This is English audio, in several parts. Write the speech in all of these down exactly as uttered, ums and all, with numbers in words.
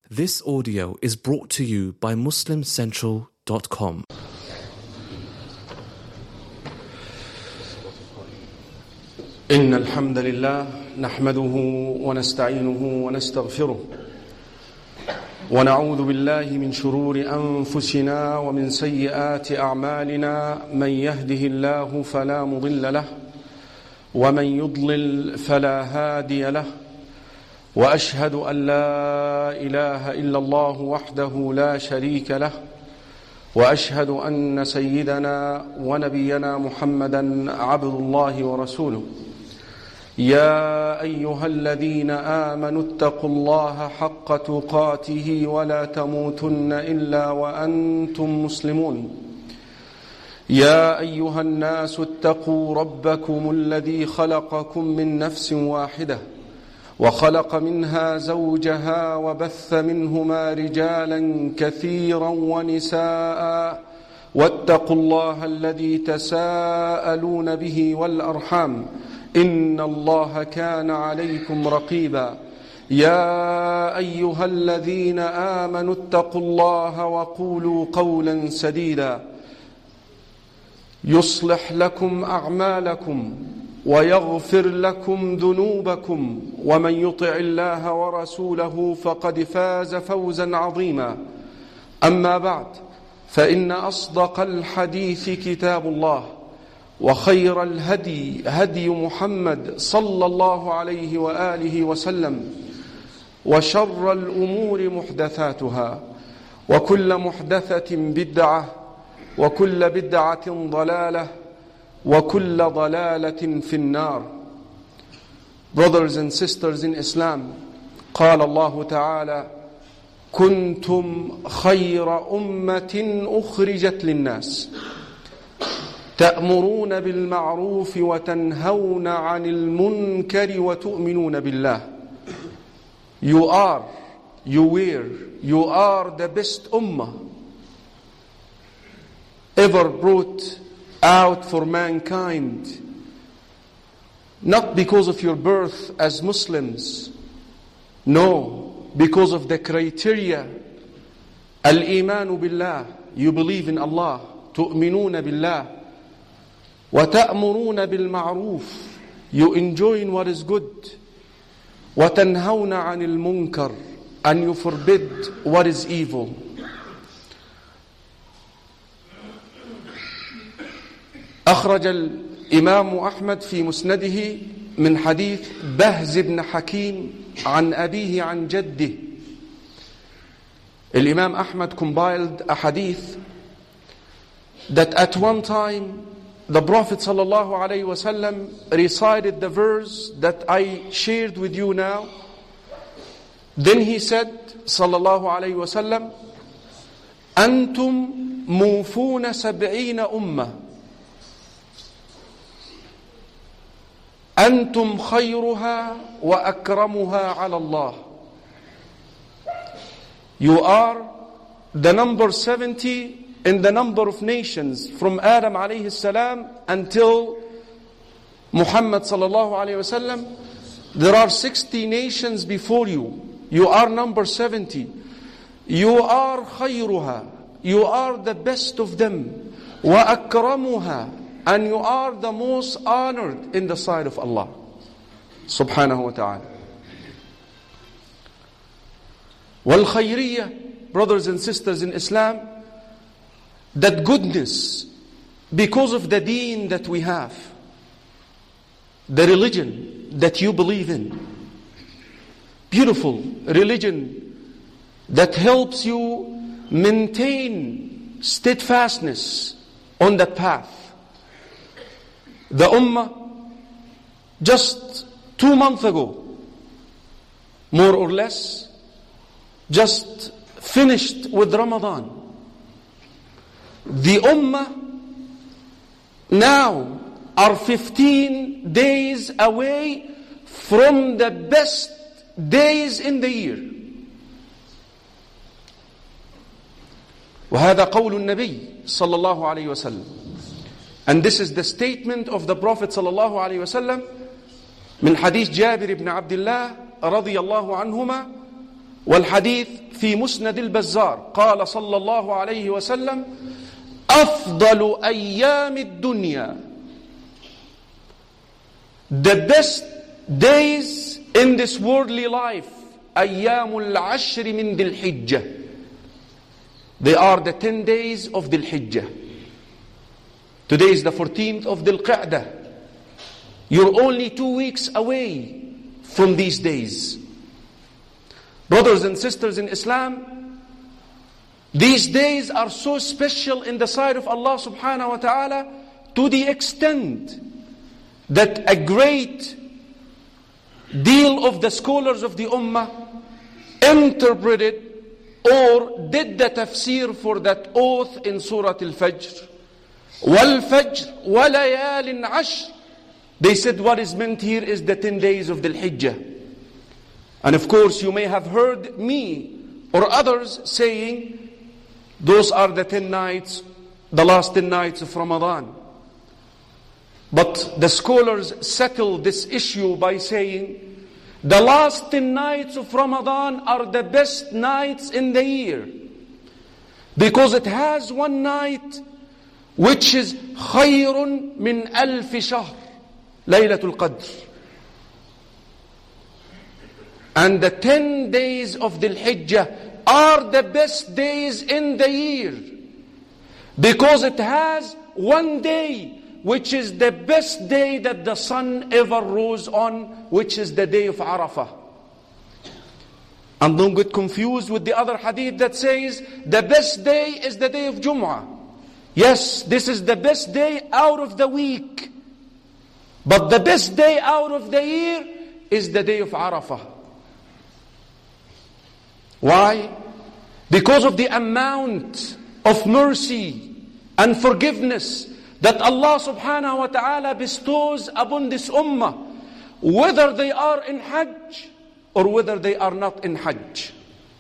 This audio is brought to you by Muslim Central dot com. إن الحمد لله نحمده ونستعينه ونستغفره ونعوذ بالله من شرور أنفسنا ومن سيئات أعمالنا من يهده الله فلا مضل له ومن يضلل فلا هادي له وأشهد أن لا إله إلا الله وحده لا شريك له وأشهد أن سيدنا ونبينا محمدا عبد الله ورسوله يا أيها الذين آمنوا اتقوا الله حق تقاته ولا تموتن إلا وأنتم مسلمون يا أيها الناس اتقوا ربكم الذي خلقكم من نفس واحدة وخلق منها زوجها وبث منهما رجالا كثيرا ونساء واتقوا الله الذي تساءلون به والأرحام إن الله كان عليكم رقيبا يا أيها الذين آمنوا اتقوا الله وقولوا قولا سديدا يصلح لكم أعمالكم ويغفر لكم ذنوبكم ومن يطع الله ورسوله فقد فاز فوزا عظيما أما بعد فإن أصدق الحديث كتاب الله وخير الهدي هدي محمد صلى الله عليه وآله وسلم وشر الأمور محدثاتها وكل محدثة بدعة وكل بدعة ضلالة وكل ضلالة في النار. Brothers and sisters in Islam, قال الله تعالى كنتم خير أمة أخرجت للناس تأمرون بالمعروف وتنهون عن المنكر وتؤمنون بالله. You are, you were, you are the best ummah ever brought out for mankind, not because of your birth as Muslims, no, because of the criteria. Al-Imanu billah, you believe in Allah, tu'minuna billah, wa ta'muruna bil ma'roof, you enjoin what is good, wa tanhawna 'anil munkar, and you forbid what is evil. أخرج الإمام أحمد في مسنده من حديث بهز بن حكيم عن أبيه عن جده. الإمام Ahmad compiled a hadith that at one time the Prophet sallallahu alaihi wasallam recited the verse that I shared with you now. Then he said sallallahu alaihi wasallam, أنتم موفون سبعين أمة أنتم خيرها وأكرمها على الله. You are the number seventy in the number of nations from Adam alayhi salam until Muhammad sallallahu alayhi wasallam. There are sixty nations before you. You are number seventy. You are خيرها. You are the best of them. وأكرمها. And you are the most honored in the sight of Allah subhanahu wa ta'ala. Wal khayriyah, brothers and sisters in Islam, that goodness, because of the deen that we have, the religion that you believe in, beautiful religion that helps you maintain steadfastness on that path. The Ummah, just two months ago, more or less, just finished with Ramadan. The Ummah now are fifteen days away from the best days in the year. وهذا قول النبي صلى الله عليه وسلم. And this is the statement of the Prophet sallallahu alaihi wasallam من حديث جابر بن عبد الله رضي الله عنهما والحديث في مسند البزار قال صلى الله عليه وسلم أفضل أيام الدنيا, the best days in this worldly life, أيام العشر من ذي الحجة, they are the ten days of Dhul Hijjah. Today is the fourteenth of Dhul Qa'dah. You're only two weeks away from these days. Brothers and sisters in Islam, these days are so special in the sight of Allah subhanahu wa ta'ala to the extent that a great deal of the scholars of the Ummah interpreted or did the tafsir for that oath in Surah Al-Fajr. وَالْفَجْرِ وَلَيَالٍ عَشْرٍ. They said what is meant here is the ten days of Dhul Hijjah. And of course you may have heard me or others saying those are the ten nights, the last ten nights of Ramadan. But the scholars settle this issue by saying the last ten nights of Ramadan are the best nights in the year, because it has one night which is خَيْرٌ مِنْ أَلْفِ شَهْرٍ, Laylatul Qadr. And the ten days of Dhul Hijjah are the best days in the year, because it has one day which is the best day that the sun ever rose on, which is the day of Arafah. And don't get confused with the other hadith that says the best day is the day of Jum'ah. Yes, this is the best day out of the week, but the best day out of the year is the day of Arafah. Why? Because of the amount of mercy and forgiveness that Allah subhanahu wa ta'ala bestows upon this ummah, whether they are in Hajj or whether they are not in Hajj.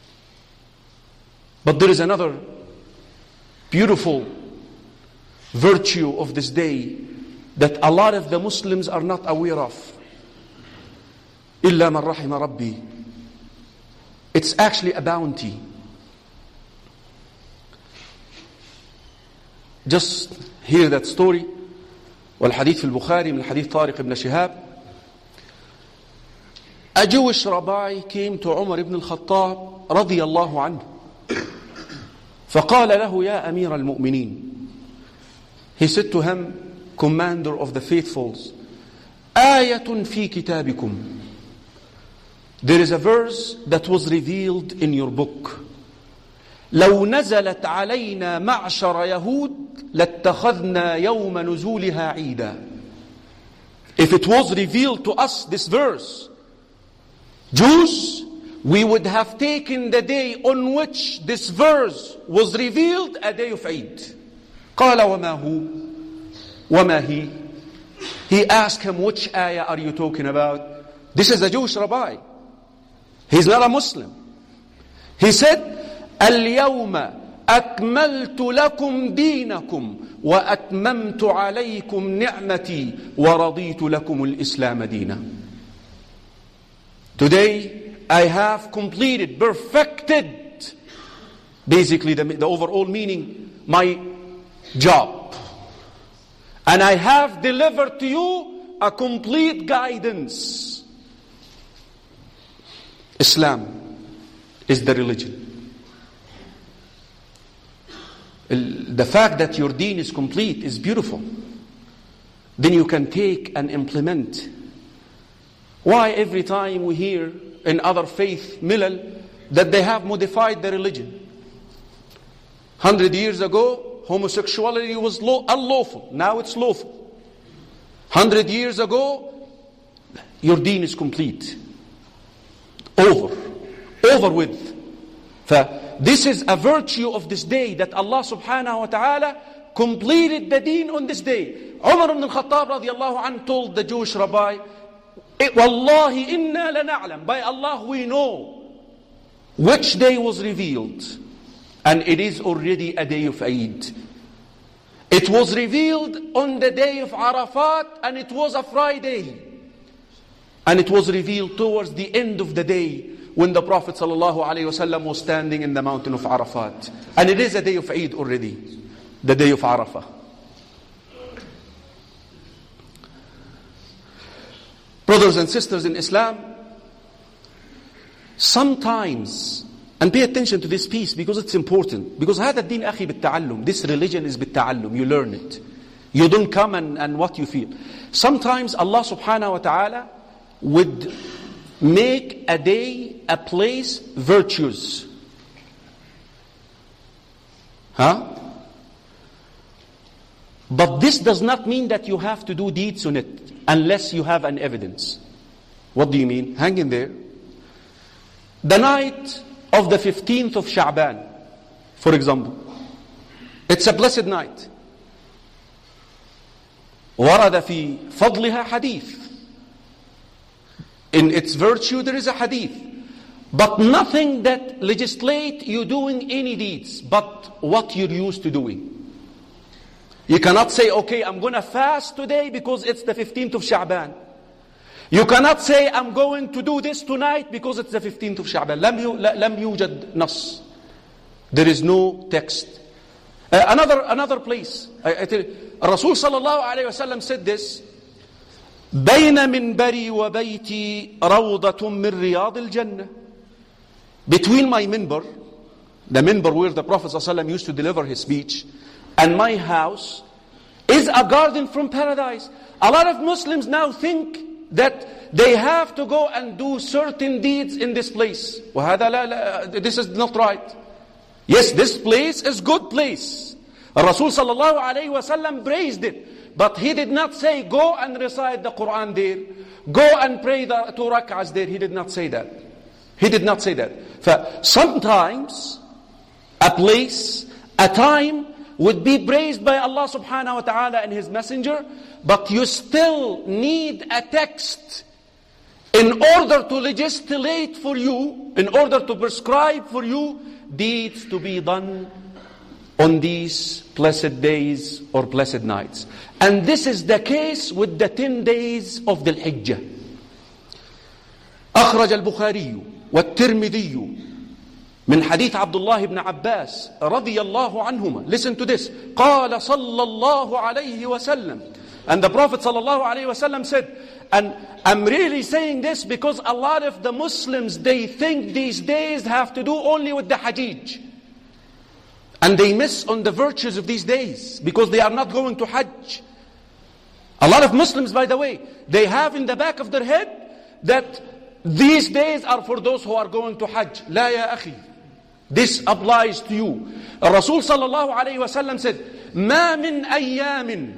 But there is another beautiful virtue of this day that a lot of the Muslims are not aware of. إِلَّا مَنْ رَحِمَ رَبِّي. It's actually a bounty. Just hear that story. والحديث في البخاري من حديث طارق ibn Shihab. A Jewish rabbi came to Umar ibn al-Khattab رضي الله عنه فقال له يا أمير المؤمنين. He said to him, commander of the faithfuls, آية في كتابكم. There is a verse that was revealed in your book. لو نزلت علينا معشر يهود لاتخذنا يوم نزولها عيدا. If it was revealed to us, this verse, Jews, we would have taken the day on which this verse was revealed a day of Eid. قال وما هو وما he. He asked him, which ayah are you talking about? This is a Jewish rabbi. He's not a Muslim. He said, اليوم أكملت لكم دينكم وأتممت عليكم نعمتي ورضيت لكم الإسلام دينا. Today I have completed, perfected, basically the, the overall meaning, my job. And I have delivered to you a complete guidance. Islam is the religion. The fact that your deen is complete is beautiful. Then you can take and implement. Why every time we hear in other faith, milal, that they have modified the religion? Hundred years ago, homosexuality was law, unlawful. Now it's lawful. Hundred years ago, your deen is complete. Over. Over with. This is a virtue of this day, that Allah subhanahu wa ta'ala completed the deen on this day. Umar ibn al-Khattab radiallahu anhu told the Jewish rabbi, Wallahi inna lana'lam, by Allah we know which day was revealed. And it is already a day of Eid. It was revealed on the day of Arafat, and it was a Friday. And it was revealed towards the end of the day, when the Prophet ﷺ was standing in the mountain of Arafat. And it is a day of Eid already, the day of Arafah. Brothers and sisters in Islam, sometimes, and pay attention to this piece because it's important, because هذا الدين أخي بالتعلم, this religion is بالتعلم, you learn it. You don't come and, and what you feel. Sometimes Allah subhanahu wa ta'ala would make a day, a place, virtuous. Huh? But this does not mean that you have to do deeds on it unless you have an evidence. What do you mean? Hang in there. The night of the fifteenth of Sha'ban, for example, it's a blessed night. ورد في فضلها حديث. In its virtue there is a hadith. But nothing that legislate you doing any deeds, but what you're used to doing. You cannot say, okay, I'm going to fast today because it's the fifteenth of Sha'ban. You cannot say, I'm going to do this tonight because it's the fifteenth of Sha'ban. لم يوجد نص. There is no text. Uh, another, another place. I, I tell you, Rasul sallallahu alayhi wa sallam said this, بين منبري وبيتي روضة من رياض الجنة. Between my minbar, the minbar where the Prophet sallallahu alayhi wa sallam used to deliver his speech, and my house, is a garden from paradise. A lot of Muslims now think that they have to go and do certain deeds in this place. وهذا لا, لا, this is not right. Yes, this place is good place. Rasul sallallahu alayhi wa sallam praised it. But he did not say, go and recite the Quran there. Go and pray the two rak'ahs there. He did not say that. He did not say that. For sometimes, a place, a time, would be praised by Allah subhanahu wa ta'ala and His Messenger, but you still need a text in order to legislate for you, in order to prescribe for you deeds to be done on these blessed days or blessed nights. And this is the case with the ten days of the Hijjah. أخرج البخاري والترمذي من حديث عبد الله بن عباس رضي الله عنهما. Listen to this. قال صلى الله عليه وسلم. And the Prophet صلى الله عليه وسلم said, and I'm really saying this because a lot of the Muslims, they think these days have to do only with the Hajj. And they miss on the virtues of these days because they are not going to Hajj. A lot of Muslims, by the way, they have in the back of their head that these days are for those who are going to Hajj. لا يا أخي. This applies to you. Rasul sallallahu alayhi wa sallam said, ما من أيام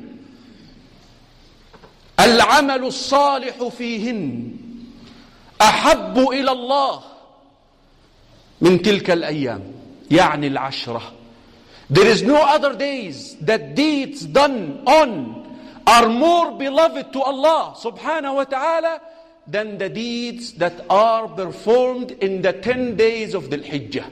العمل الصالح فيهن أحب إلى الله من تلك الأيام. يعني العشرة. There is no other days that deeds done on are more beloved to Allah subhanahu wa ta'ala than the deeds that are performed in the ten days of the Hijjah.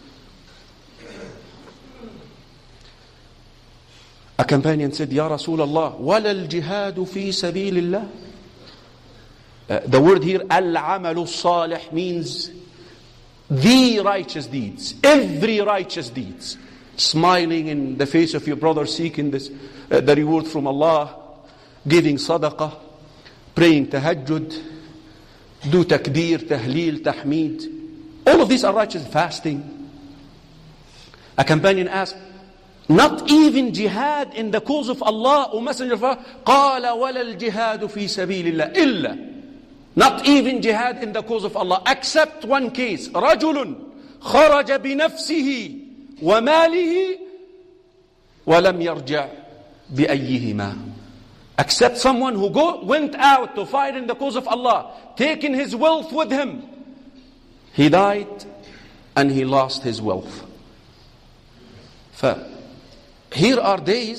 A companion said, Ya Rasulullah, وَلَا الْجِهَادُ فِي سَبِيلِ اللَّهِ. Uh, the word here, al-amalu salih, means the righteous deeds, every righteous deeds. Smiling in the face of your brother, seeking this, uh, the reward from Allah, giving sadaqah, praying tahajjud, do takbir, tahleel, tahmeed. All of these are righteous. Fasting. A companion asked, not even jihad in the cause of Allah, O Messenger of Allah? قال ولا الجهاد في سبيل الله إلا. Not even jihad in the cause of Allah, except one case. رجل خرج بنفسه وماله ولم يرجع بأيهما. Except someone who go, went out to fight in the cause of Allah, taking his wealth with him. He died and he lost his wealth. Here are days